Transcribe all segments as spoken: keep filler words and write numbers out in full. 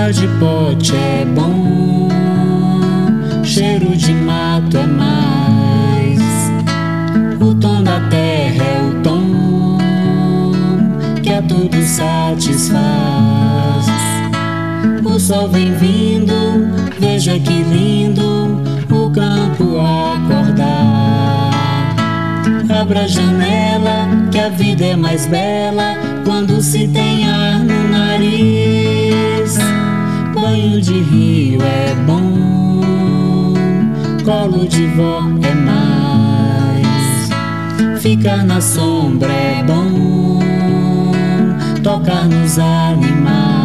Bala de pote é bom, cheiro de mato é mais. O tom da terra é o tom que a tudo satisfaz. O sol vem vindo, veja que lindo o campo acordar. Abra a janela, que a vida é mais bela quando se tem ar no nariz. Banho de rio é bom, colo de vó é mais. Ficar na sombra é bom, tocar nos animais.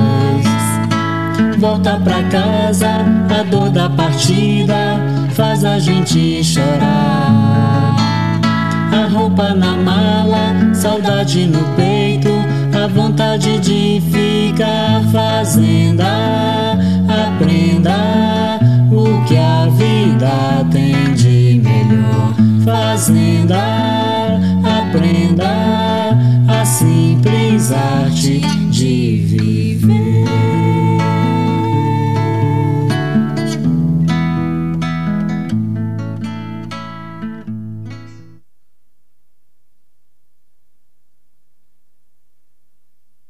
Volta pra casa, a dor da partida faz a gente chorar. A roupa na mala, saudade no peito, a vontade de ficar fazenda. Aprenda o que a vida tem de melhor. Fazenda, aprenda a simples arte de viver.